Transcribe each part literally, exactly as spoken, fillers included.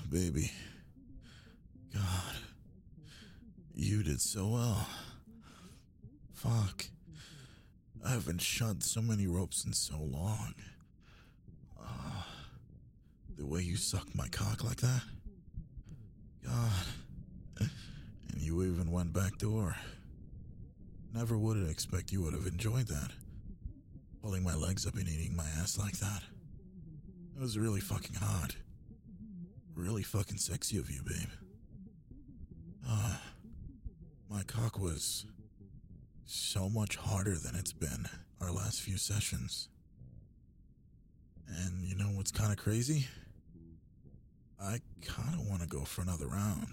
baby. God. You did so well. Fuck. I haven't shot so many ropes in so long. Uh, the way you sucked my cock like that. God. And you even went back door. Never would have expect you would have enjoyed that. Pulling my legs up and eating my ass like that. It was really fucking hot. Really fucking sexy of you, babe. Uh, my cock was so much harder than it's been our last few sessions. And you know what's kind of crazy? I kind of want to go for another round.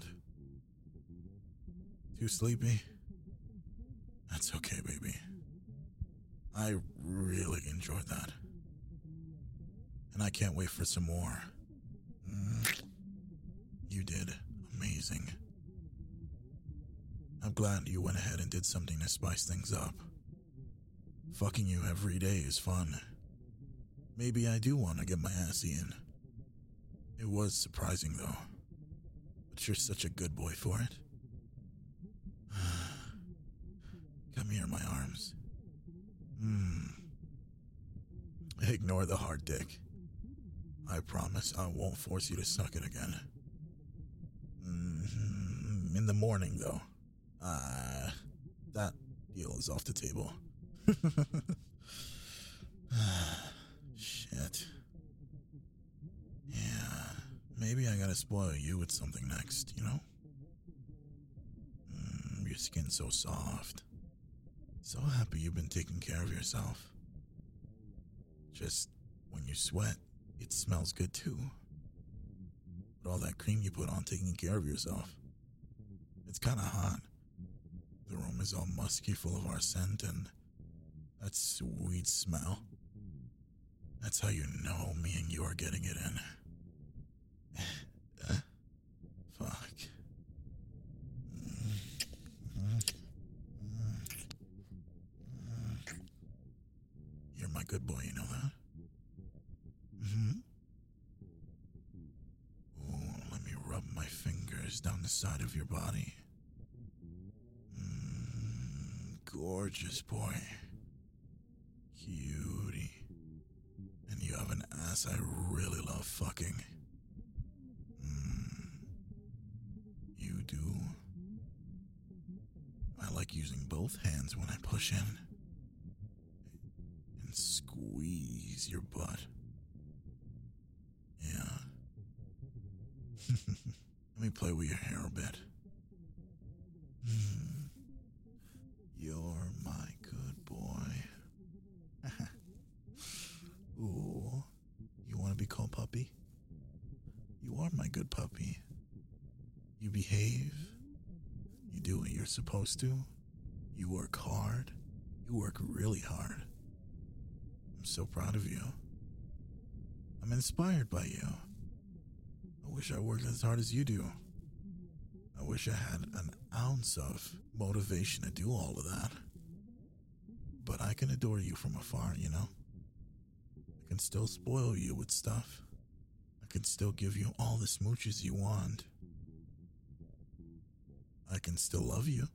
Too sleepy? That's okay, baby. I really enjoyed that. And I can't wait for some more. Mm. You did amazing. I'm glad you went ahead and did something to spice things up. Fucking you every day is fun. Maybe I do want to get my ass in. It was surprising though. But you're such a good boy for it. Come here, my arms. Hmm. Ignore the hard dick. I promise I won't force you to suck it again. Mm, in the morning, though. Ah, uh, that deal is off the table. Shit. Yeah, maybe I gotta spoil you with something next, you know? Mm, your skin's so soft. So happy you've been taking care of yourself. Just when you sweat, it smells good too. But all that cream you put on taking care of yourself, it's kinda hot. The room is all musky, full of our scent and that sweet smell. That's how you know me and you are getting it in. Fuck. You're my good boy, you know that? Mm-hmm. Ooh, let me rub my fingers down the side of your body. Mm, gorgeous boy. Cutie. And you have an ass I really love fucking. Mm, you do. I like using both hands when I push in. And squeeze your butt. Yeah. Let me play with your hair a bit. Mm. You're my good boy. Ooh, you want to be called puppy? You are my good puppy. You behave. You do what you're supposed to. You work hard. You work really hard. I'm so proud of you. I'm inspired by you. I wish I worked as hard as you do. I wish I had an ounce of motivation to do all of that. But I can adore you from afar, you know? I can still spoil you with stuff. I can still give you all the smooches you want. I can still love you.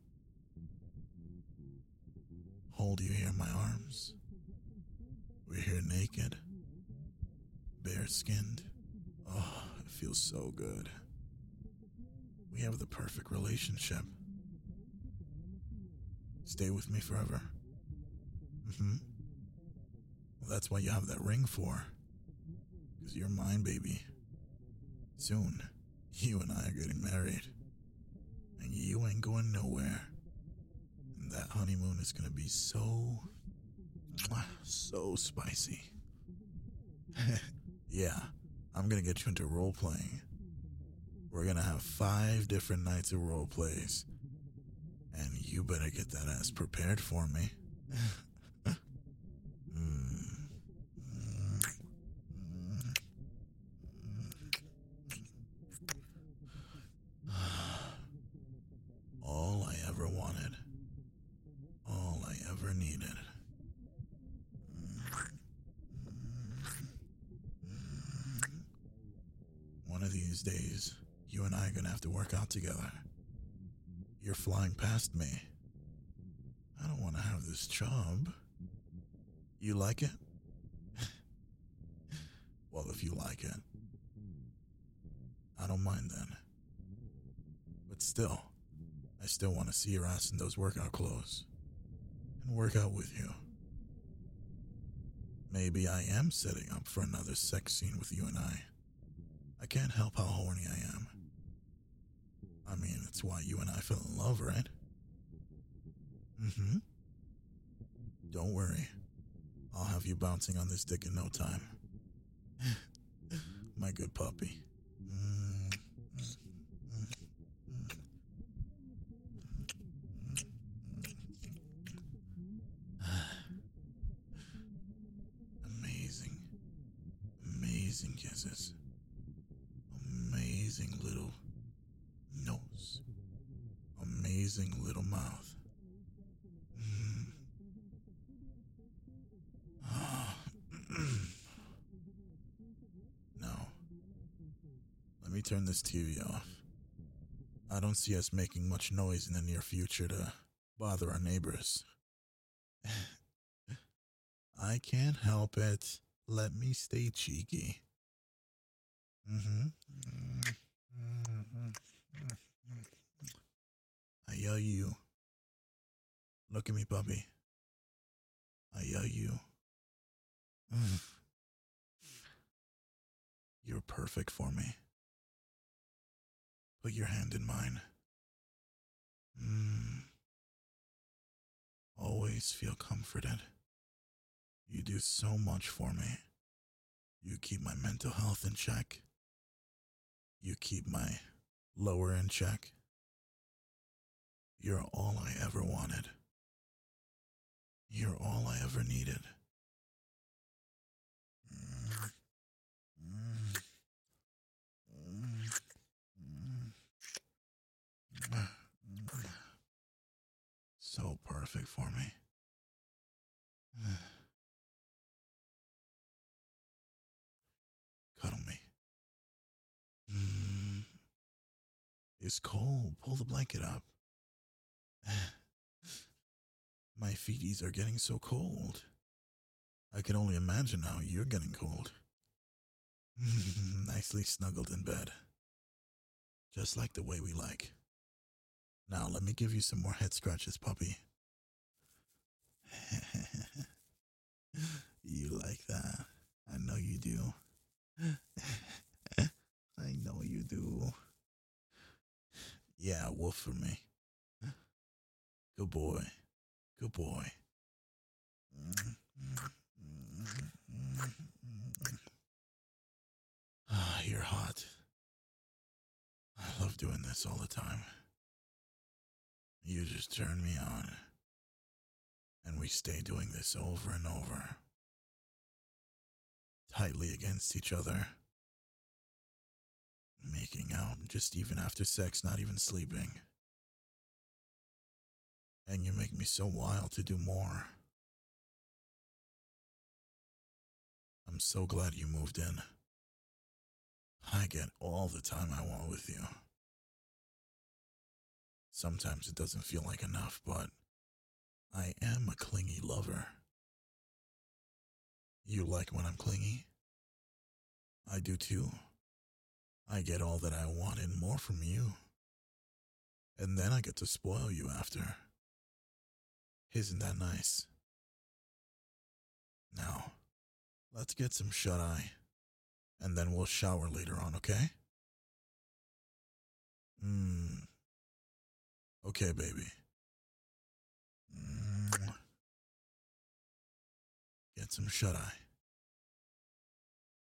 Hold you here in my arms. We're here naked. Bare-skinned. Oh, it feels so good. We have the perfect relationship. Stay with me forever. Mm-hmm. Well, that's what you have that ring for. Because you're mine, baby. Soon, you and I are getting married. And you ain't going nowhere. And that honeymoon is going to be so... so spicy. Yeah, I'm going to get you into role-playing. We're going to have five different nights of role-plays. And you better get that ass prepared for me. mm. All I ever wanted. All I ever needed. One of these these days, you and I are gonna have to work out together. You're flying past me. I don't want to have this job. You like it? Well, if you like it, I don't mind then. But still, I still want to see your ass in those workout clothes and work out with you. Maybe I am setting up for another sex scene with you and I. I can't help how horny I am. I mean, it's why you and I fell in love, right? Mm-hmm. Don't worry. I'll have you bouncing on this dick in no time. My good puppy. Amazing. Amazing kisses. Amazing little nose. Amazing little mouth. Mm. Now, let me turn this T V off. I don't see us making much noise in the near future to bother our neighbors. I can't help it. Let me stay cheeky. Mm-hmm. I yell you. Look at me, puppy. I yell you. You're perfect for me. Put your hand in mine. Mm. Always feel comforted. You do so much for me. You keep my mental health in check. You keep my lower in check. You're all I ever wanted. You're all I ever needed. So perfect for me. Cuddle me. It's cold. Pull the blanket up. My feeties are getting so cold. I can only imagine how you're getting cold. Nicely snuggled in bed. Just like the way we like. Now let me give you some more head scratches, puppy. You like that? I know you do. I know you do. Yeah, wolf for me. Good boy. Good boy. Ah, you're hot. I love doing this all the time. You just turn me on. And we stay doing this over and over. Tightly against each other. Making out just even after sex, not even sleeping. And you make me so wild to do more. I'm so glad you moved in. I get all the time I want with you. Sometimes it doesn't feel like enough, but I am a clingy lover. You like when I'm clingy? I do too. I get all that I want and more from you. And then I get to spoil you after. Isn't that nice? Now, let's get some shut-eye. And then we'll shower later on, okay? Mmm. Okay, baby. Mm. Get some shut-eye.